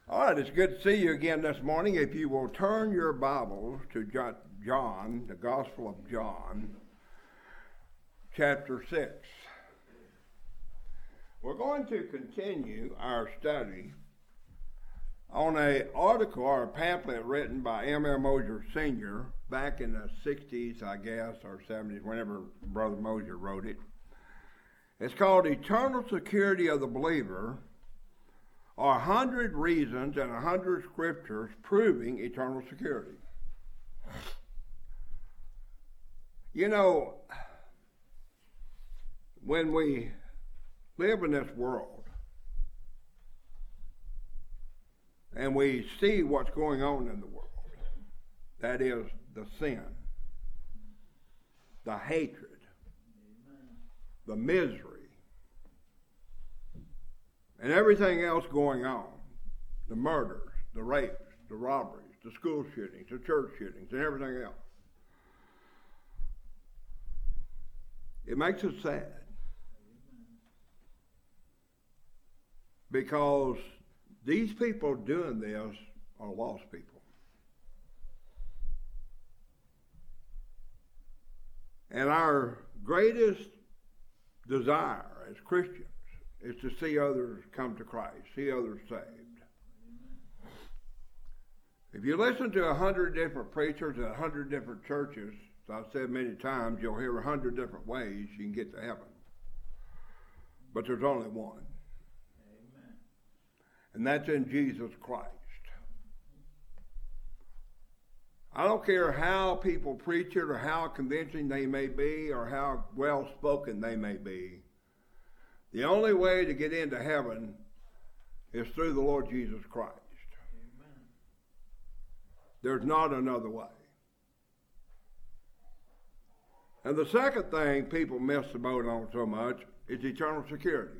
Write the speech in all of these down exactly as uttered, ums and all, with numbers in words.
All right, it's good to see you again this morning. If you will turn your Bibles to John, the Gospel of John, chapter six. We're going to continue our study on an article or a pamphlet written by M L Mosier Senior back in the sixties, I guess, or seventies, whenever Brother Mosier wrote it. It's called Eternal Security of the Believer, or a hundred reasons and a hundred scriptures proving eternal security. You know, when we live in this world and we see what's going on in the world, that is the sin, the hatred, the misery, and everything else going on, the murders, the rapes, the robberies, the school shootings, the church shootings, and everything else. It makes us sad. Because these people doing this are lost people. And our greatest desire as Christians is to see others come to Christ, see others saved. If you listen to a hundred different preachers at a hundred different churches, as I've said many times, you'll hear a hundred different ways you can get to heaven. But there's only one. Amen. And that's in Jesus Christ. I don't care how people preach it or how convincing they may be or how well spoken they may be. The only way to get into heaven is through the Lord Jesus Christ. Amen. There's not another way. And the second thing people miss the boat on so much is eternal security.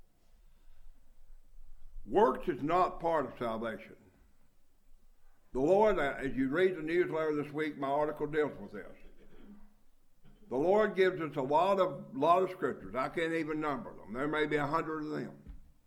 Works is not part of salvation. The Lord, as you read the newsletter this week, my article deals with this. The Lord gives us a lot of lot of scriptures. I can't even number them. There may be a hundred of them.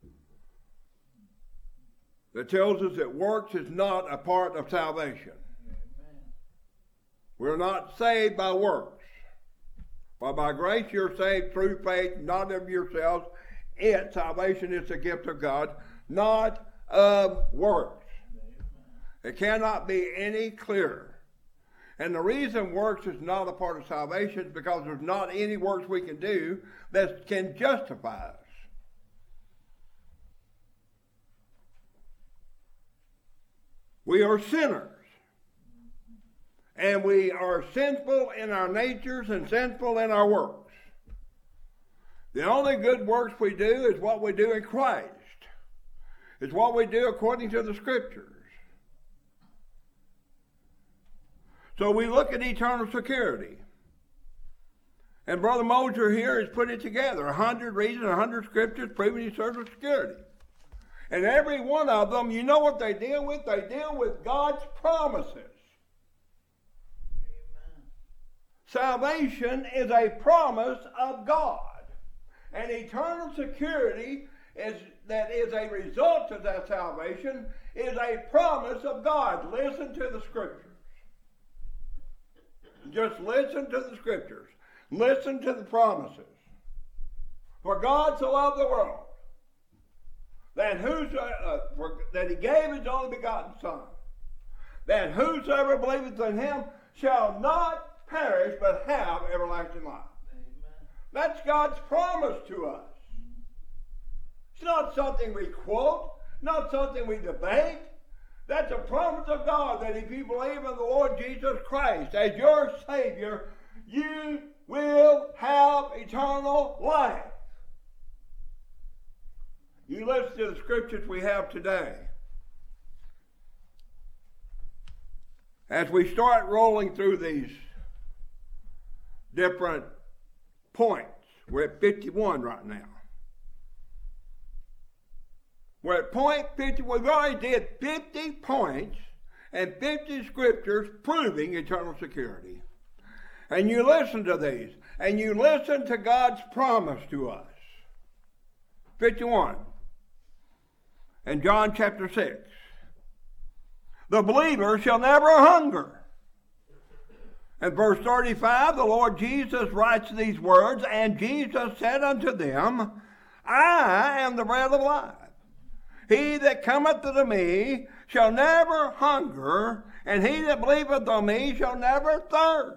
That tells us that works is not a part of salvation. Amen. We're not saved by works. For by grace you're saved through faith, not of yourselves. It, salvation, is the gift of God, not of works. It cannot be any clearer. And the reason works is not a part of salvation is because there's not any works we can do that can justify us. We are sinners. And we are sinful in our natures and sinful in our works. The only good works we do is what we do in Christ. It's what we do according to the Scriptures. So we look at eternal security. And Brother Mosier here has put it together. A hundred reasons, a hundred scriptures proving eternal security. And every one of them, you know what they deal with? They deal with God's promises. Amen. Salvation is a promise of God. And eternal security is that is a result of that salvation is a promise of God. Listen to the Scriptures. Just listen to the Scriptures. Listen to the promises. For God so loved the world that whosoever uh, for, that He gave His only begotten Son, that whosoever believeth in Him shall not perish but have everlasting life. Amen. That's God's promise to us. It's not something we quote, not something we debate. That's a promise of God that if you believe in the Lord Jesus Christ as your Savior, you will have eternal life. You listen to the scriptures we have today. As we start rolling through these different points, we're at fifty-one right now. We're at point fifty. We've already did fifty points and fifty scriptures proving eternal security. And you listen to these, and you listen to God's promise to us. fifty-one. In John chapter six. the believer shall never hunger. In verse thirty-five, the Lord Jesus writes these words, and Jesus said unto them, I am the bread of life. He that cometh unto me shall never hunger, and he that believeth on me shall never thirst.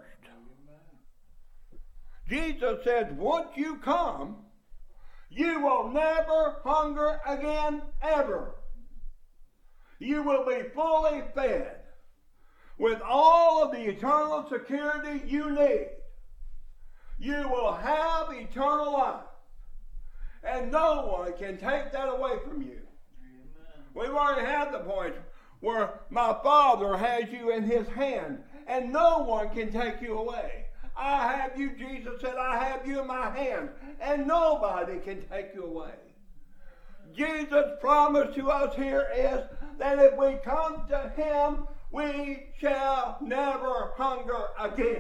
Jesus said, once you come, you will never hunger again, ever. You will be fully fed with all of the eternal security you need. You will have eternal life. And no one can take that away from you. Amen. We've already had the point where my Father has you in his hand, and no one can take you away. I have you, Jesus said, I have you in my hand, and nobody can take you away. Jesus' promise to us here is that if we come to him, we shall never hunger again.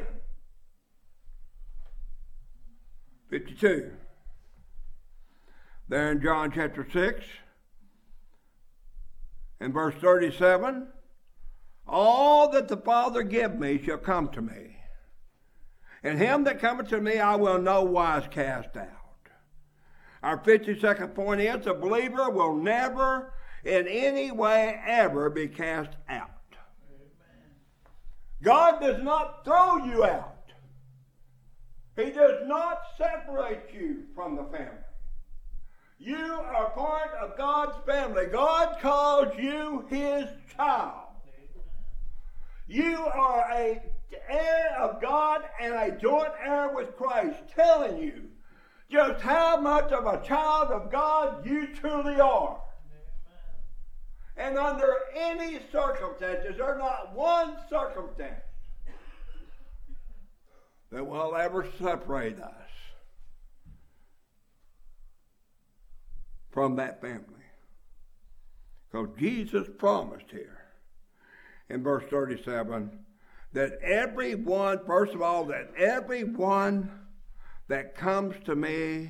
fifty-two. There in John chapter six, in verse thirty-seven, all that the Father give me shall come to me, and him that cometh to me I will no wise cast out. Our fifty-second point is the believer will never in any way ever be cast out. Amen. God does not throw you out. He does not separate you from the family. You are part of God's family. God calls you his child. You are a heir of God and a joint heir with Christ, telling you just how much of a child of God you truly are. And under any circumstances, there's not one circumstance that will ever separate us from that family. Because Jesus promised here in verse thirty-seven that everyone, first of all, that everyone that comes to me,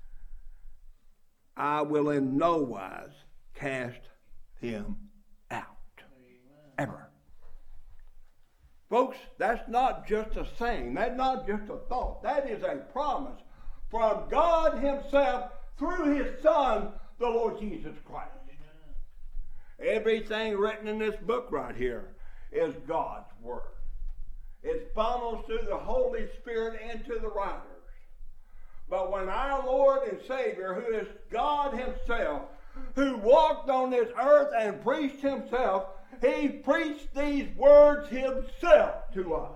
I will in no wise cast him out. Amen. Ever. Folks, that's not just a saying. That's not just a thought. That is a promise from God himself through his Son, the Lord Jesus Christ. Amen. Everything written in this book right here is God's Word. It funnels through the Holy Spirit into the writers. But when our Lord and Savior, who is God himself, who walked on this earth and preached himself, he preached these words himself to us,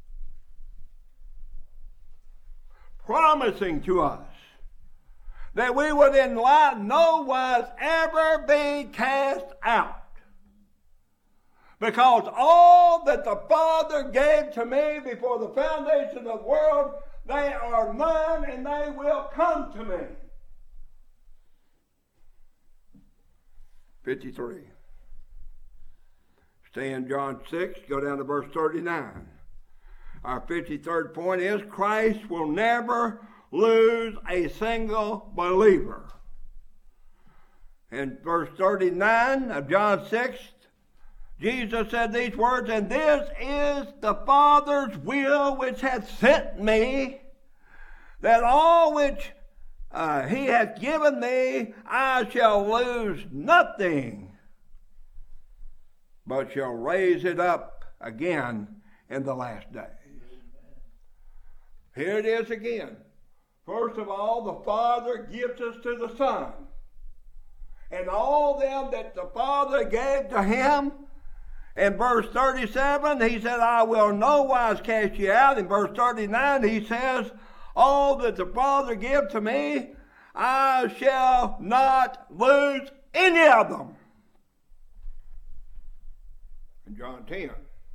promising to us that we would in no wise ever be cast out. Because all that the Father gave to me before the foundation of the world, they are mine and they will come to me. fifty-three. Stay in John six, go down to verse thirty-nine. Our fifty-third point is Christ will never lose a single believer. In verse thirty-nine of John six, Jesus said these words, and this is the Father's will which hath sent me, that all which uh, he hath given me, I shall lose nothing, but shall raise it up again in the last days. Here it is again. First of all, the Father gives us to the Son. And all them that the Father gave to him, in verse thirty-seven, he said, I will no wise cast you out. In verse thirty-nine, he says, all that the Father give to me, I shall not lose any of them. In John ten,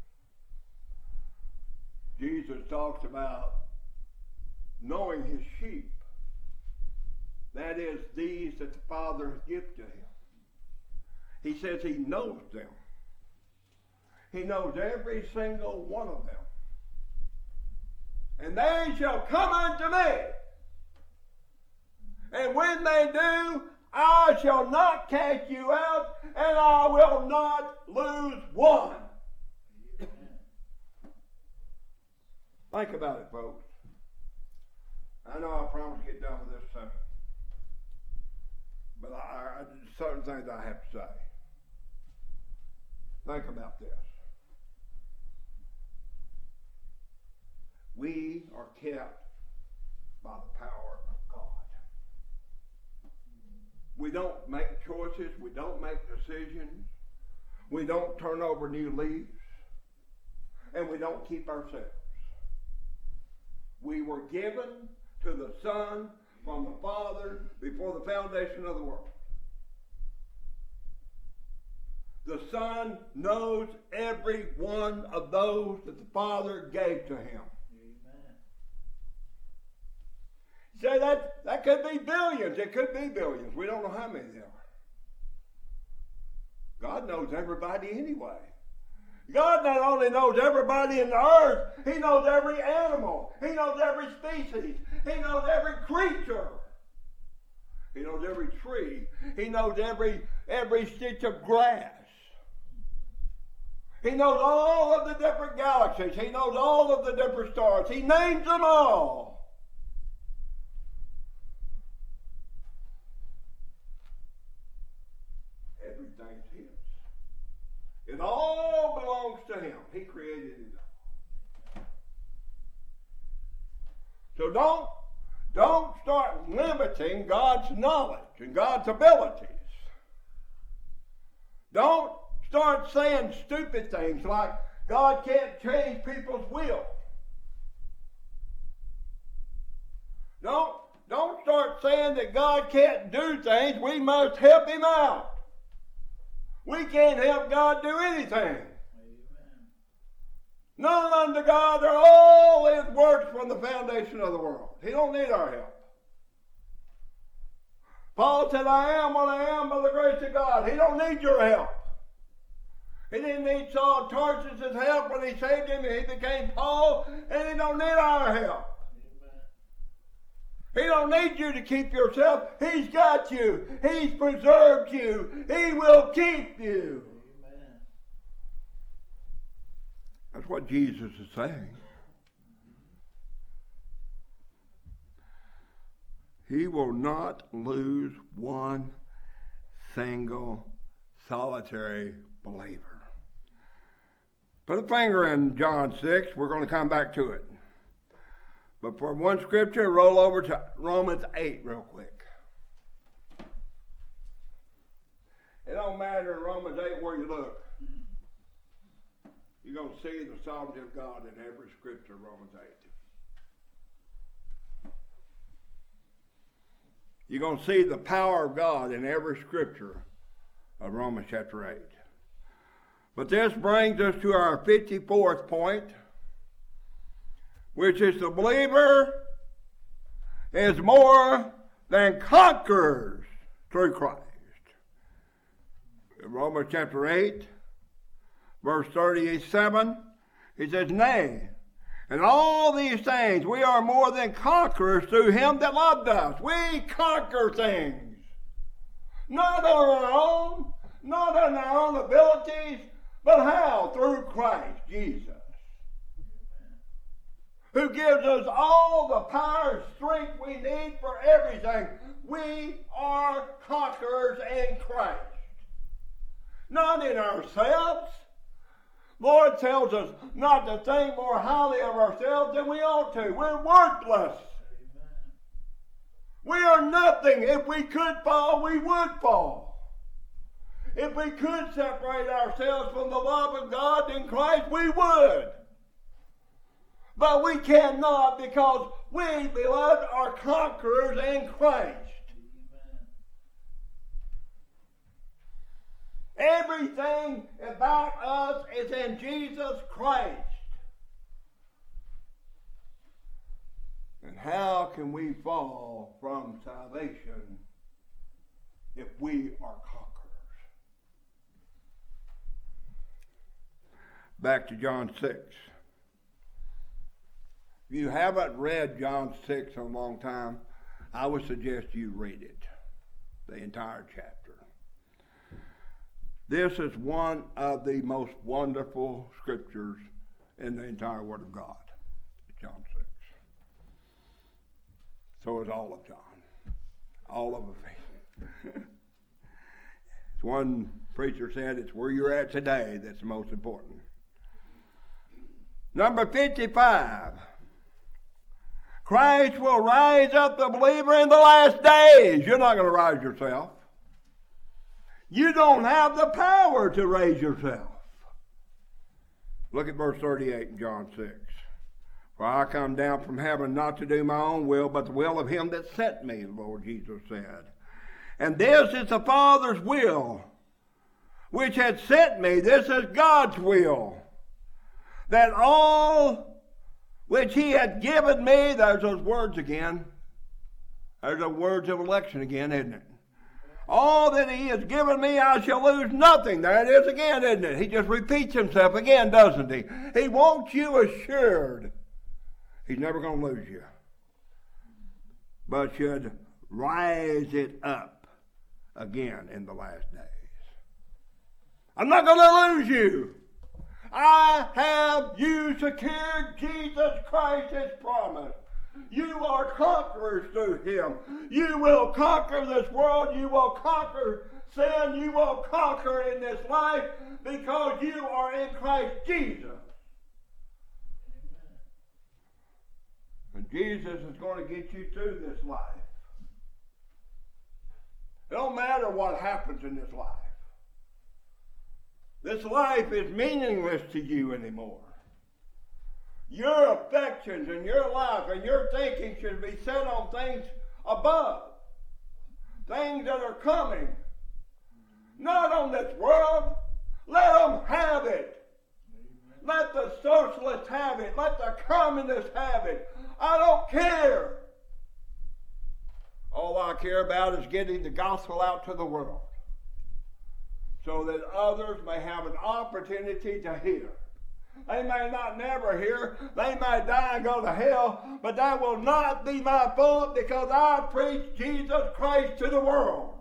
Jesus talks about knowing his sheep. That is, these that the Father has given to him. He says he knows them. He knows every single one of them. And they shall come unto me. And when they do, I shall not cast you out, and I will not lose one. Think about it, folks. I know I promised to get done with this soon. But I, I, certain things I have to say. Think about this. We are kept by the power of God. We don't make choices. We don't make decisions. We don't turn over new leaves. And we don't keep ourselves. We were given to the Son from the Father before the foundation of the world. The Son knows every one of those that the Father gave to him. Amen. Say that that could be billions. It could be billions. We don't know how many there are. God knows everybody anyway. God not only knows everybody in the earth, He knows every animal. He knows every species. He knows every creature. He knows every tree. He knows every every stitch of grass. He knows all of the different galaxies. He knows all of the different stars. He names them all. Everything's His. It all belongs to Him. He created it all. So don't, don't start limiting God's knowledge and God's abilities. Don't start saying stupid things like God can't change people's will. Don't, don't start saying that God can't do things. We must help Him out. We can't help God do anything. Amen. None unto God are all His works from the foundation of the world. He don't need our help. Paul said, I am what I am by the grace of God. He don't need your help. He didn't need Saul of Tarsus' help when he saved him. He became Paul, and he don't need our help. He don't need you to keep yourself. He's got you. He's preserved you. He will keep you. Amen. That's what Jesus is saying. He will not lose one single solitary believer. Put a finger in John six. We're going to come back to it. But for one scripture, roll over to Romans eight real quick. It don't matter in Romans eight where you look. You're going to see the sovereignty of God in every scripture, Romans eight. You're going to see the power of God in every scripture of Romans chapter eight. But this brings us to our fifty-fourth point, which is the believer is more than conquerors through Christ. In Romans chapter eight, verse thirty-seven, he says, Nay, in all these things we are more than conquerors through Him that loved us. We conquer things. Not on our own, not on our own abilities, but how? Through Christ Jesus, who gives us all the power and strength we need for everything. We are conquerors in Christ. Not in ourselves. Lord tells us not to think more highly of ourselves than we ought to. We're worthless. We are nothing. If we could fall, we would fall. If we could separate ourselves from the love of God in Christ, we would. But we cannot, because we, beloved, are conquerors in Christ. Everything about us is in Jesus Christ. And how can we fall from salvation if we are conquerors? Back to John six. If you haven't read John six in a long time, I would suggest you read it, the entire chapter. This is one of the most wonderful scriptures in the entire Word of God. John six. So is all of John. All of it. As one preacher said, it's where you're at today that's the most important. Number fifty-five. Christ will rise up the believer in the last days. You're not going to rise yourself. You don't have the power to raise yourself. Look at verse thirty-eight in John six. For I come down from heaven not to do my own will, but the will of him that sent me, the Lord Jesus said. And this is the Father's will, which had sent me. This is God's will, that all which he had given me, there's those words again. There's the words of election again, isn't it? All that he has given me, I shall lose nothing. There it is again, isn't it? He just repeats himself again, doesn't he? He wants you assured he's never going to lose you, but should rise it up again in the last days. I'm not going to lose you. I have you secured. Jesus Christ has promised. You are conquerors through him. You will conquer this world. You will conquer sin. You will conquer in this life because you are in Christ Jesus. And Jesus is going to get you through this life. It don't matter what happens in this life. This life is meaningless to you anymore. Your affections and your life and your thinking should be set on things above. Things that are coming. Not on this world. Let them have it. Let the socialists have it. Let the communists have it. I don't care. All I care about is getting the gospel out to the world, so that others may have an opportunity to hear. They may not never hear. They may die and go to hell, but that will not be my fault because I preach Jesus Christ to the world.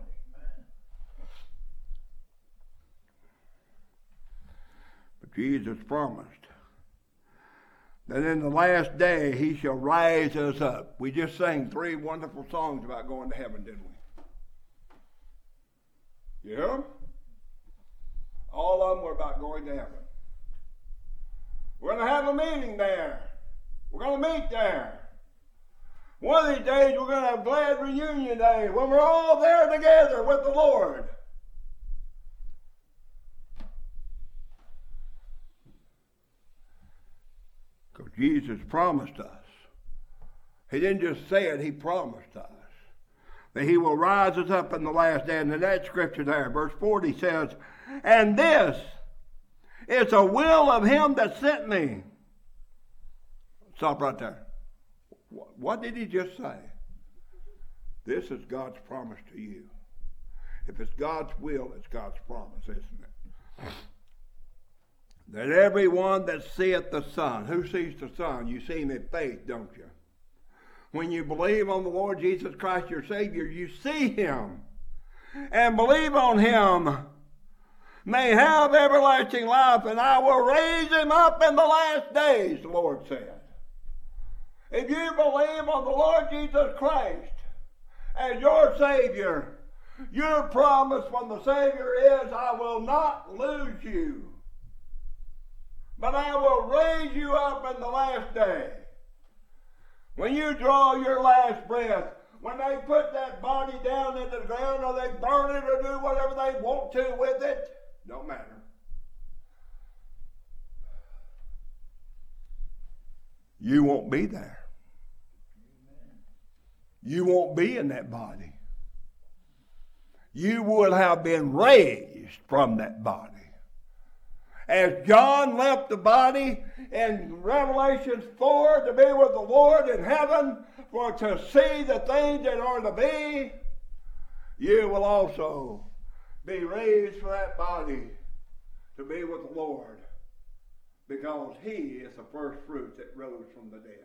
But Jesus promised that in the last day he shall rise us up. We just sang three wonderful songs about going to heaven, didn't we? Yeah? All of them were about going to heaven. We're going to have a meeting there. We're going to meet there. One of these days we're going to have glad reunion day when we're all there together with the Lord. Because Jesus promised us. He didn't just say it, he promised us that he will rise us up in the last day. And in that scripture there, verse forty says, and this is a will of him that sent me. Stop right there. What did he just say? This is God's promise to you. If it's God's will, it's God's promise, isn't it? That everyone that seeth the Son, who sees the Son? You see him in faith, don't you? When you believe on the Lord Jesus Christ, your Savior, you see him and believe on him, may have everlasting life, and I will raise him up in the last days, the Lord said. If you believe on the Lord Jesus Christ as your Savior, your promise from the Savior is, I will not lose you, but I will raise you up in the last day. When you draw your last breath, when they put that body down in the ground, or they burn it or do whatever they want to with it, don't matter. You won't be there. You won't be in that body. You will have been raised from that body. As John left the body in Revelation four to be with the Lord in heaven, for to see the things that are to be, you will also be raised from that body to be with the Lord, because he is the first fruit that rose from the dead.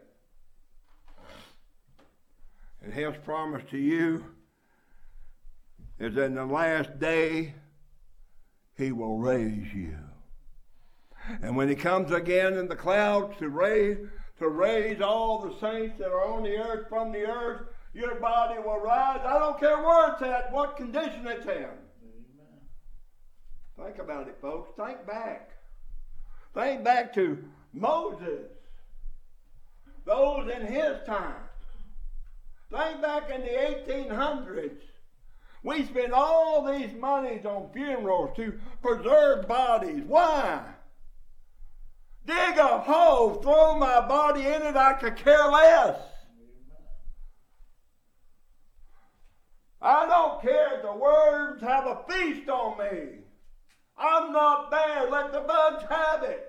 And his promise to you is that in the last day he will raise you. And when he comes again in the clouds to raise to raise all the saints that are on the earth from the earth. Your body will rise. I don't care where it's at, what condition it's in. Amen. Think about it, folks. Think back. Think back to Moses. Those in his time. Think back in the eighteen hundreds. We spend all these monies on funerals to preserve bodies. Why? Dig a hole, throw my body in it, I could care less. I don't care if the worms have a feast on me. I'm not there. Let the bugs have it.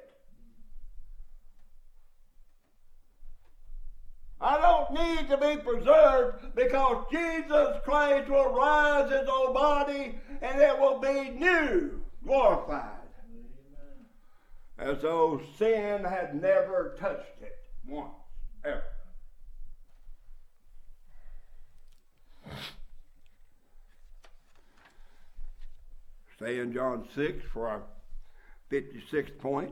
I don't need to be preserved because Jesus Christ will rise his old body and it will be new, glorified. Amen. As though sin had never touched it once, ever. Stay in John six for our fifty-sixth point.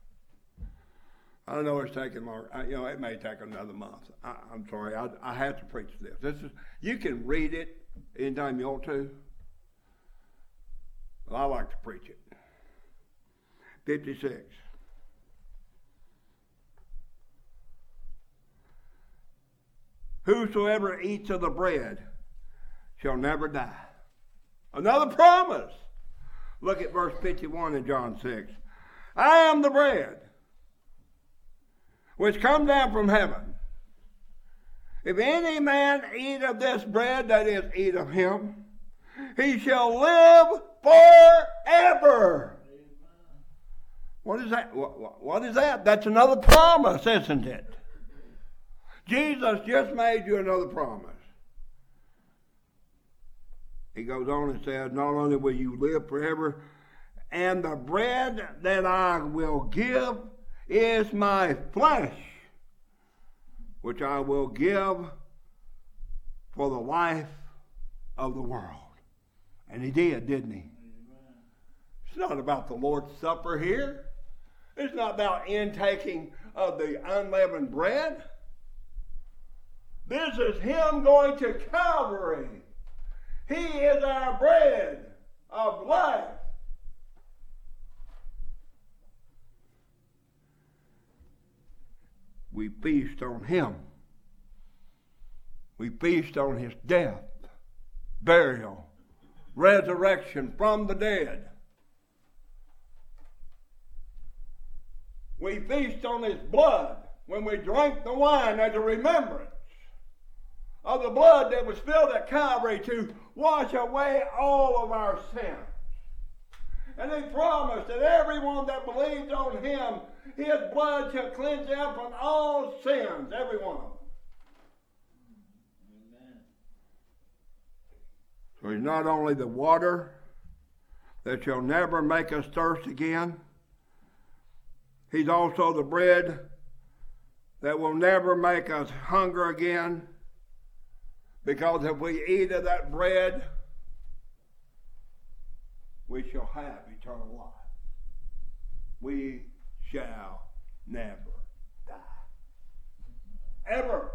I don't know it's taking longer. You know, it may take another month. I, I'm sorry. I, I have to preach this. This is you can read it anytime you want to. Well, I like to preach it. fifty-six. Whosoever eats of the bread shall never die. Another promise. Look at verse fifty-one in John six. I am the bread which come down from heaven. If any man eat of this bread, that is, eat of him, he shall live forever. What is that? What, what is that? That's another promise, isn't it? Jesus just made you another promise. He goes on and says, not only will you live forever, and the bread that I will give is my flesh, which I will give for the life of the world. And he did, didn't he? Amen. It's not about the Lord's Supper here. It's not about intaking of the unleavened bread. This is him going to Calvary. He is our bread of life. We feast on him. We feast on his death, burial, resurrection from the dead. We feast on his blood when we drink the wine as a remembrance of the blood that was spilled at Calvary to wash away all of our sins. And he promised that everyone that believes on him, his blood shall cleanse them from all sins, every one of them. Amen. So he's not only the water that shall never make us thirst again, he's also the bread that will never make us hunger again, because if we eat of that bread, we shall have eternal life. We shall never die. Ever.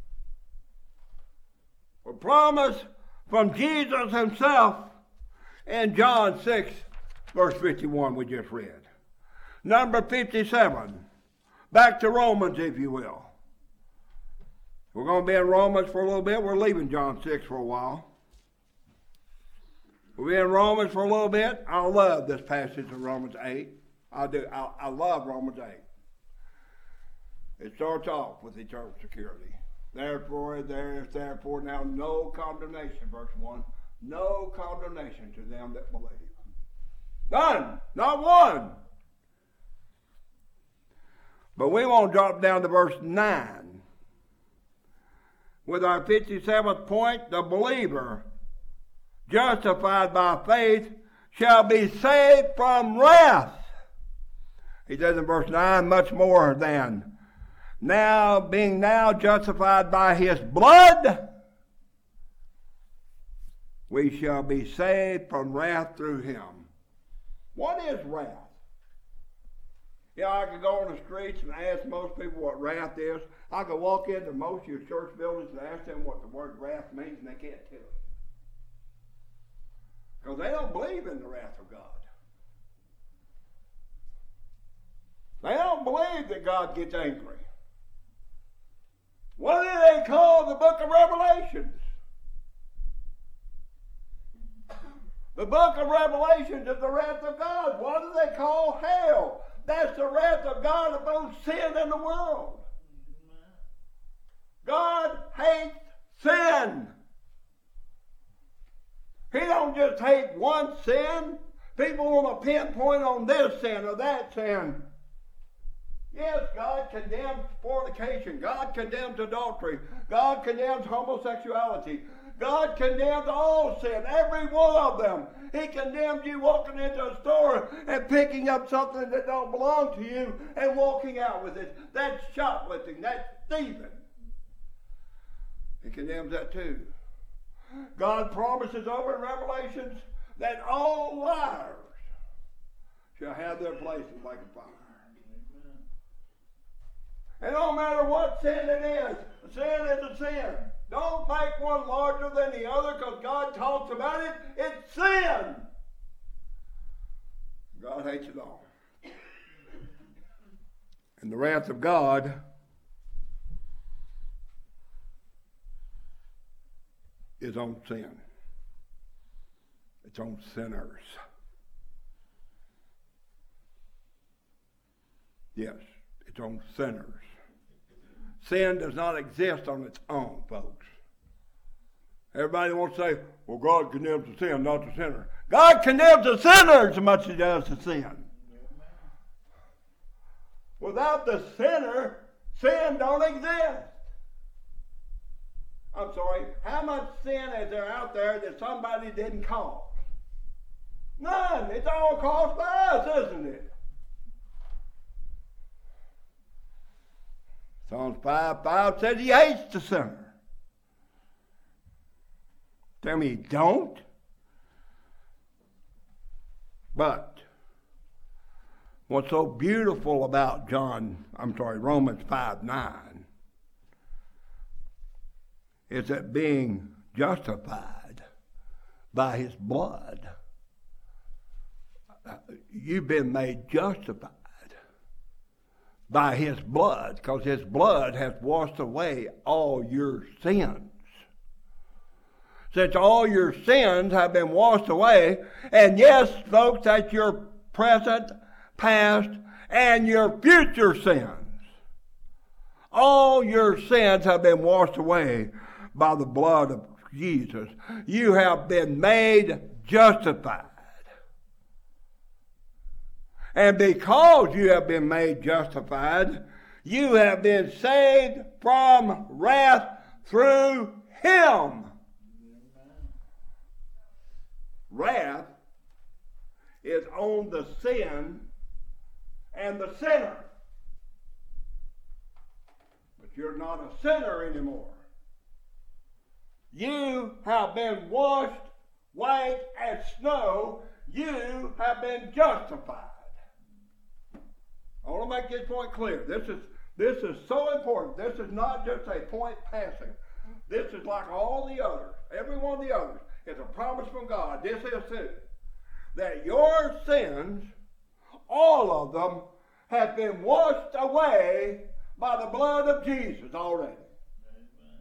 A promise from Jesus himself in John six, verse fifty-one we just read. Number fifty-seven. Back to Romans, if you will. We're going to be in Romans for a little bit. We're leaving John six for a while. We'll be in Romans for a little bit. I love this passage of Romans eight. I do. I, I love Romans eight. It starts off with eternal security. Therefore, there is therefore now no condemnation, verse one. No condemnation to them that believe. None. Not one. But we won't drop down to verse nine. With our fifty-seventh point, the believer, justified by faith, shall be saved from wrath. He says in verse nine, much more than, now being now justified by his blood, we shall be saved from wrath through him. What is wrath? You know, I could go on the streets and ask most people what wrath is. I could walk into most of your church buildings and ask them what the word wrath means, and they can't tell us. Because they don't believe in the wrath of God. They don't believe that God gets angry. What do they call the book of Revelations? The book of Revelations is the wrath of God. What do they call hell? That's the wrath of God upon sin in the world. God hates sin. He don't just hate one sin. People want to pinpoint on this sin or that sin. Yes, God condemns fornication. God condemns adultery. God condemns homosexuality. God condemns all sin, every one of them. He condemns you walking into a store and picking up something that don't belong to you and walking out with it. That's shoplifting. That's thieving. He condemns that too. God promises over in Revelations that all liars shall have their place in lake of fire. And no matter what sin it is, sin is a sin. Don't make one larger than the other because God talks about it. It's sin. God hates it all. And the wrath of God is on sin. It's on sinners. Yes, it's on sinners. Sin does not exist on its own, folks. Everybody wants to say, well, God condemns the sin, not the sinner. God condemns the sinner as much as he does the sin. Without the sinner, sin don't exist. I'm sorry, how much sin is there out there that somebody didn't cause? None. It's all caused by us, isn't it? Psalms five five says he hates the sinner. Tell me he don't. But what's so beautiful about John, I'm sorry, Romans five nine, is that being justified by his blood, you've been made justified by his blood, because his blood has washed away all your sins. Since all your sins have been washed away, and yes, folks, that's your present, past, and your future sins. All your sins have been washed away by the blood of Jesus. You have been made justified. And because you have been made justified, you have been saved from wrath through him. Wrath is on the sin and the sinner. But you're not a sinner anymore. You have been washed white as snow. You have been justified. I want to make this point clear. This is this is so important. This is not just a point passing. This is like all the others. Every one of the others is a promise from God. This is too. That your sins, all of them, have been washed away by the blood of Jesus already. Amen.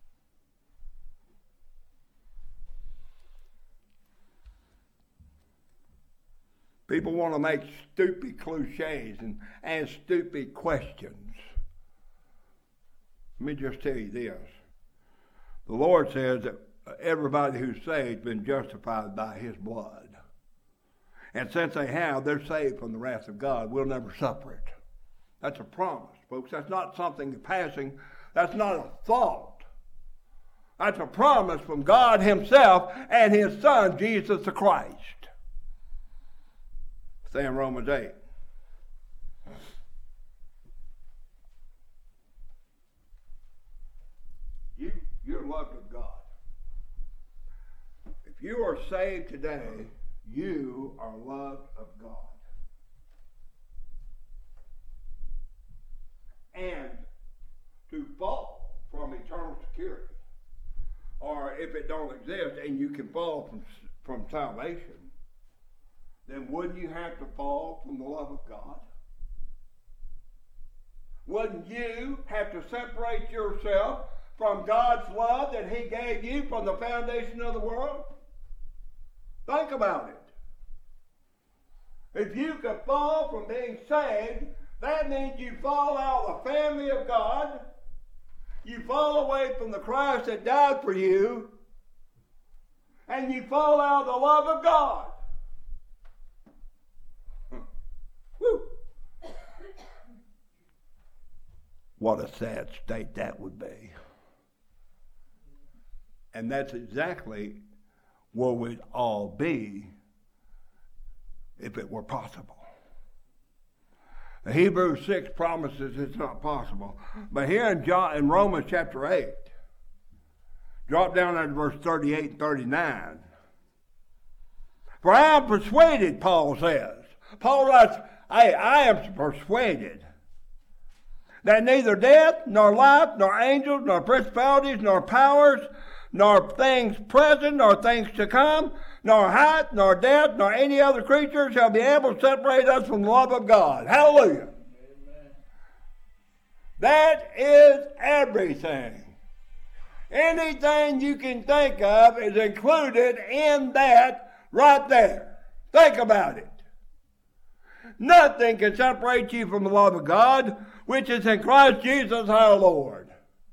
People want to make stupid cliches and ask stupid questions. Let me just tell you this. The Lord says that everybody who's saved has been justified by his blood. And since they have, they're saved from the wrath of God. We'll never suffer it. That's a promise, folks. That's not something passing. That's not a thought. That's a promise from God himself and his Son, Jesus the Christ. Say in Romans eight. You, you're loved of God. If you are saved today, you are loved of God. and to fall from eternal security, or if it don't exist and you can fall from, from salvation, then wouldn't you have to fall from the love of God? Wouldn't you have to separate yourself from God's love that He gave you from the foundation of the world? Think about it. If you could fall from being saved, that means you fall out of the family of God. You fall away from the Christ that died for you. And you fall out of the love of God. Woo. What a sad state that would be. And that's exactly where we'd all be if it were possible. The Hebrews six promises it's not possible. But here in, John, in Romans chapter eight, drop down at verse thirty-eight and thirty-nine. For I am persuaded, Paul says. Paul writes, I, I am persuaded that neither death, nor life, nor angels, nor principalities, nor powers, nor things present, nor things to come, nor height, nor depth, nor any other creature shall be able to separate us from the love of God. Hallelujah. Amen. That is everything. Anything you can think of is included in that right there. Think about it. Nothing can separate you from the love of God, which is in Christ Jesus our Lord.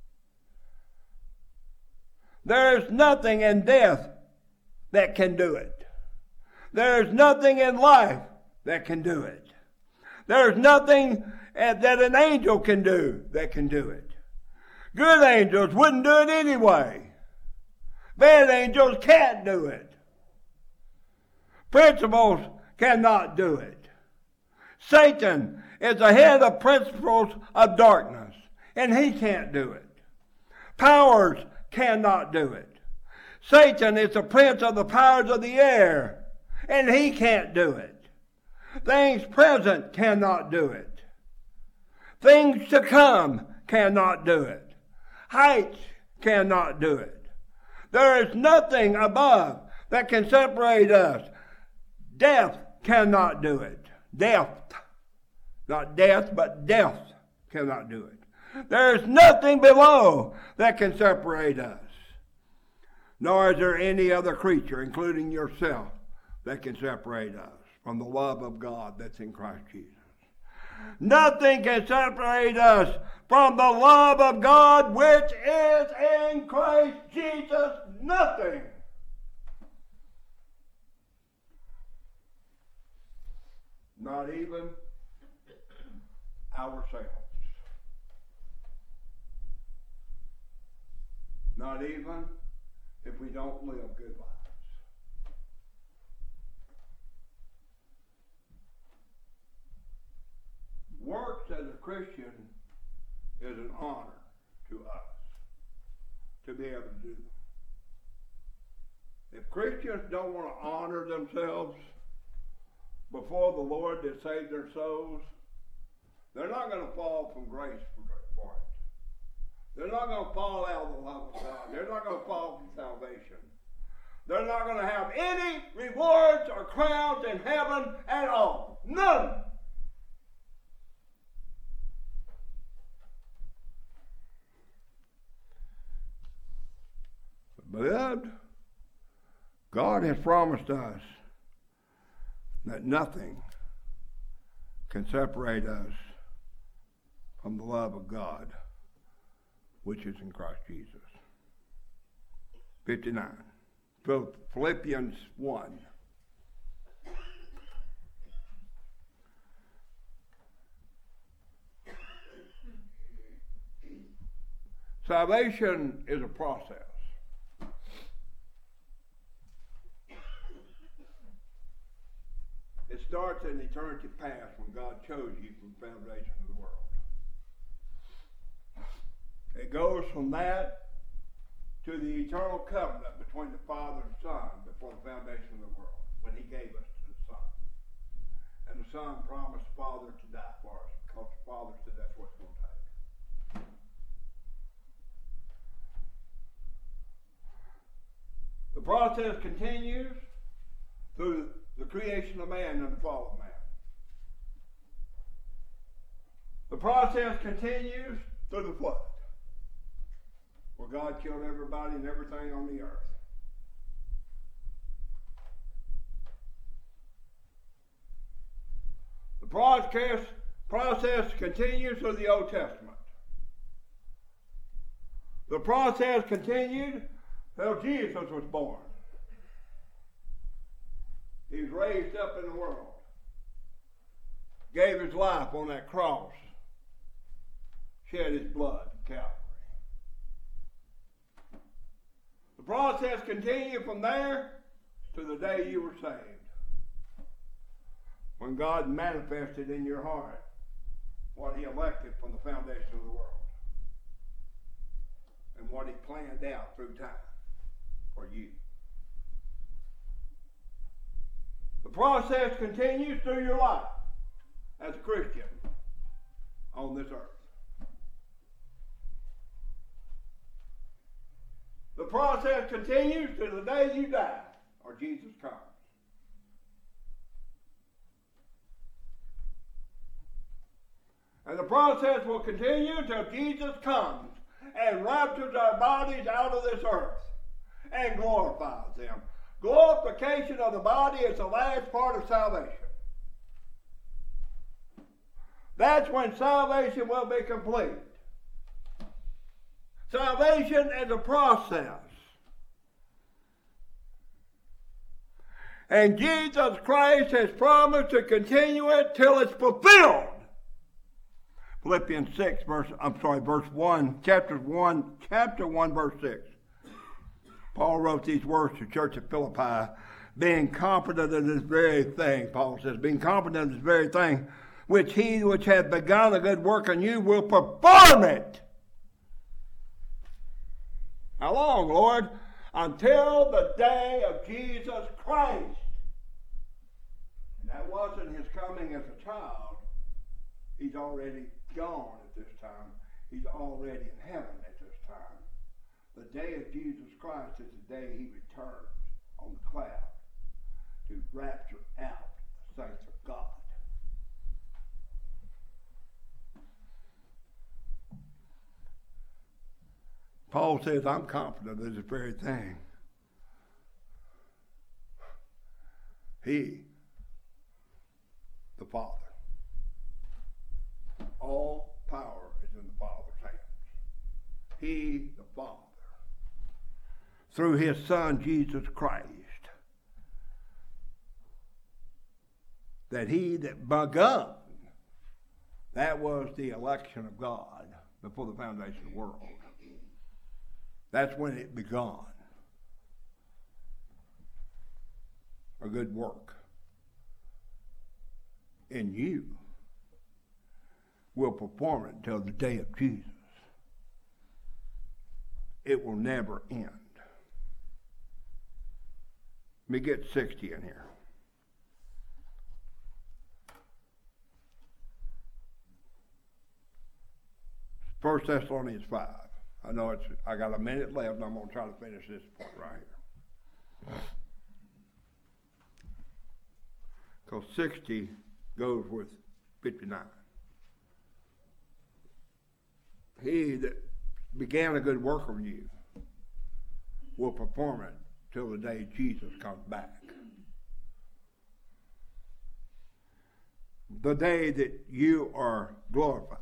There is nothing in death that can do it. There is nothing in life that can do it. There is nothing that an angel can do that can do it. Good angels wouldn't do it anyway. Bad angels can't do it. Principles cannot do it. Satan is the head of principles of darkness, and he can't do it. Powers cannot do it. Satan is the prince of the powers of the air, and he can't do it. Things present cannot do it. Things to come cannot do it. Heights cannot do it. There is nothing above that can separate us. Death cannot do it. Death, not death, but death cannot do it. There is nothing below that can separate us. Nor is there any other creature, including yourself, that can separate us from the love of God that's in Christ Jesus. Nothing can separate us from the love of God which is in Christ Jesus. Nothing. Not even ourselves. Not even if we don't live good lives. Works as a Christian is an honor to us to be able to do them. If Christians don't want to honor themselves before the Lord that saved their souls, they're not going to fall from grace for it. They're not going to fall out of the love of God. They're not going to fall from salvation. They're not going to have any rewards or crowns in heaven at all. None. Beloved, God has promised us that nothing can separate us from the love of God, which is in Christ Jesus. fifty-nine. Philippians one. Salvation is a process. It starts in eternity past when God chose you from the foundation of the world. It goes from that to the eternal covenant between the Father and Son before the foundation of the world, when He gave us to the Son. And the Son promised the Father to die for us, because the Father said that's what it's going to take. The process continues through the creation of man and the fall of man. The process continues through the flood, where God killed everybody and everything on the earth. The process, process continues through the Old Testament. The process continued till Jesus was born. He was raised up in the world, gave his life on that cross, shed his blood at Calvary. The process continued from there to the day you were saved, when God manifested in your heart what he elected from the foundation of the world and what he planned out through time for you. The process continues through your life as a Christian on this earth. The process continues to the day you die or Jesus comes. And the process will continue until Jesus comes and raptures our bodies out of this earth and glorifies them. Glorification of the body is the last part of salvation. That's when salvation will be complete. Salvation is a process. And Jesus Christ has promised to continue it till it's fulfilled. Philippians six, verse, I'm sorry, verse one, chapter one, chapter one, verse six. Paul wrote these words to the church at Philippi, being confident of this very thing, Paul says, being confident of this very thing, which he which hath begun a good work in you will perform it. How long, Lord? Until the day of Jesus Christ. And that wasn't his coming as a child. He's already gone at this time. He's already in heaven at this time. The day of Jesus Christ is the day he returns on the cloud to rapture out the saints of God. Paul says, I'm confident of this very thing. He, the Father, all power is in the Father's hands. He, the Father, through his Son, Jesus Christ, that he that begun, that was the election of God before the foundation of the world. That's when it began. A good work in you will perform it until the day of Jesus. It will never end. Let me get sixty in here. First Thessalonians five. I know it's, I got a minute left, and I'm going to try to finish this point right here. Because sixty goes with fifty-nine. He that began a good work of you will perform it till the day Jesus comes back. The day that you are glorified.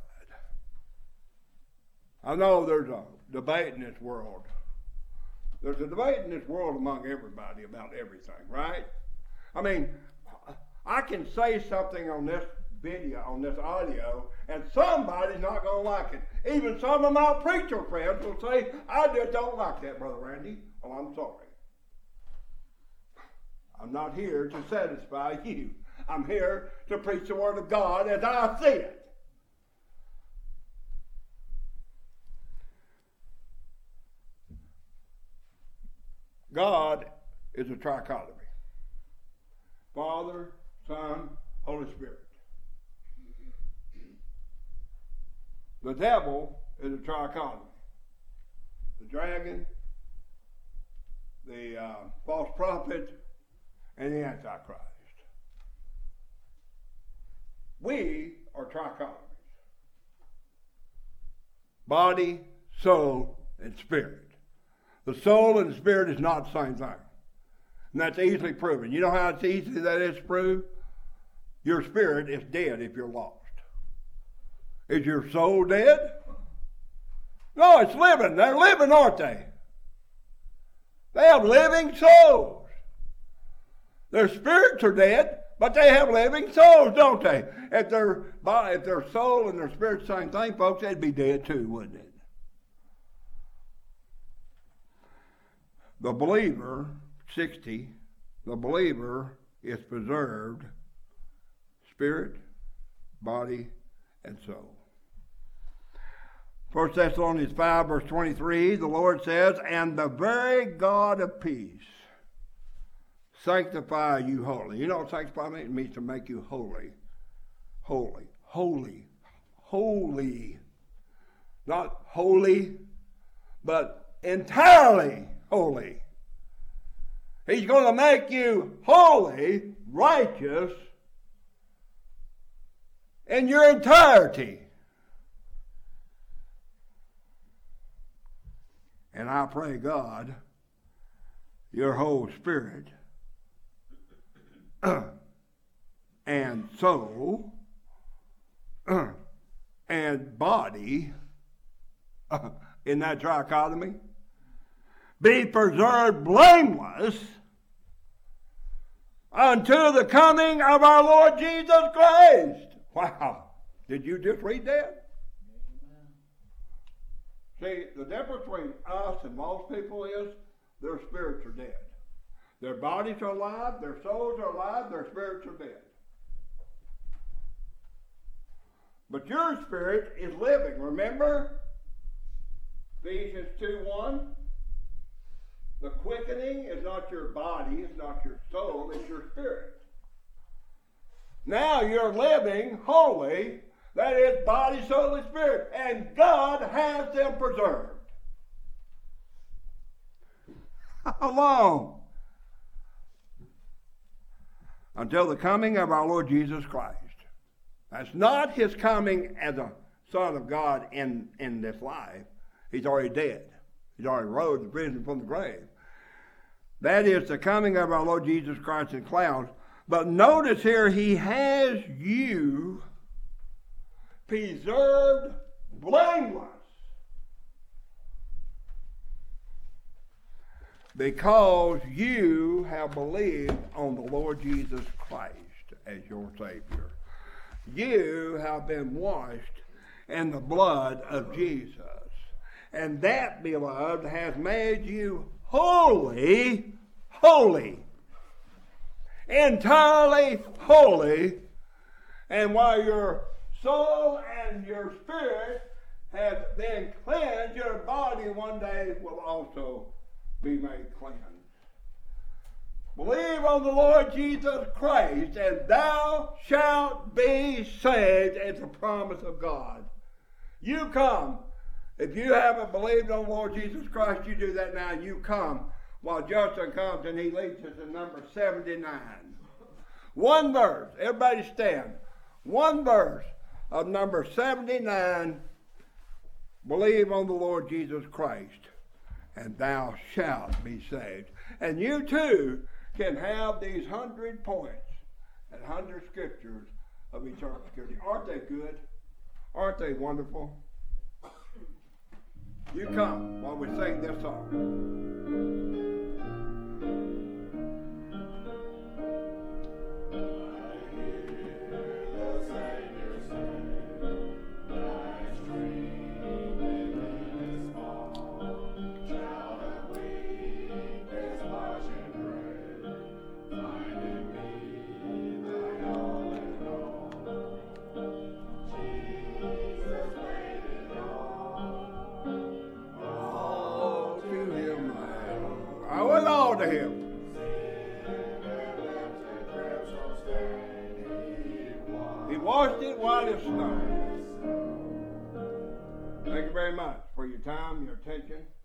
I know there's a debate in this world. There's a debate in this world among everybody about everything, right? I mean, I can say something on this video, on this audio, and somebody's not going to like it. Even some of my preacher friends will say, I just don't like that, Brother Randy. Oh, I'm sorry. I'm not here to satisfy you. I'm here to preach the Word of God as I see it. God is a trichotomy. Father, Son, Holy Spirit. The devil is a trichotomy. The dragon, the uh, false prophet, and the Antichrist. We are trichotomies. Body, soul, and spirit. The soul and the spirit is not the same thing. And that's easily proven. You know how it's easy that is proved? Your spirit is dead if you're lost. Is your soul dead? No, it's living. They're living, aren't they? They have living souls. Their spirits are dead, but they have living souls, don't they? If their body, if their soul and their spirit's the same thing, folks, they'd be dead too, wouldn't it? The believer, sixty, the believer is preserved spirit, body, and soul. First Thessalonians five, verse twenty-three, the Lord says, and the very God of peace sanctify you wholly. You know what sanctify means? It means to make you holy. Holy. Holy. Holy. Not holy, but entirely holy. He's going to make you holy, righteous, in your entirety. And I pray, God, your whole spirit and soul and body in that trichotomy be preserved blameless unto the coming of our Lord Jesus Christ. Wow. Did you just read that? See, the difference between us and most people is their spirits are dead. Their bodies are alive, their souls are alive, their spirits are dead. But your spirit is living. Remember? Ephesians two one. The quickening is not your body, it's not your soul, it's your spirit. Now you're living holy. That is body, soul, and spirit. And God has them preserved. How long? Until the coming of our Lord Jesus Christ. That's not his coming as a Son of God in, in this life. He's already dead. He's already rose and risen from the grave. That is the coming of our Lord Jesus Christ in clouds. But notice here, he has you preserved blameless because you have believed on the Lord Jesus Christ as your Savior. You have been washed in the blood of Jesus. And that, beloved, has made you holy, holy, entirely holy. And while your soul and your spirit have been cleansed, your body one day will also be made cleansed. Believe on the Lord Jesus Christ, and thou shalt be saved. It's a promise of God. You come. If you haven't believed on the Lord Jesus Christ, you do that now. You come while Justin comes and he leads us in number seventy-nine. One verse. Everybody stand. One verse of number seventy-nine. Believe on the Lord Jesus Christ, and thou shalt be saved. And you too can have these hundred points and hundred scriptures of eternal security. Aren't they good? Aren't they wonderful? You come while we sing this song. To him. He washed it while it snowed. Thank you very much for your time, your attention.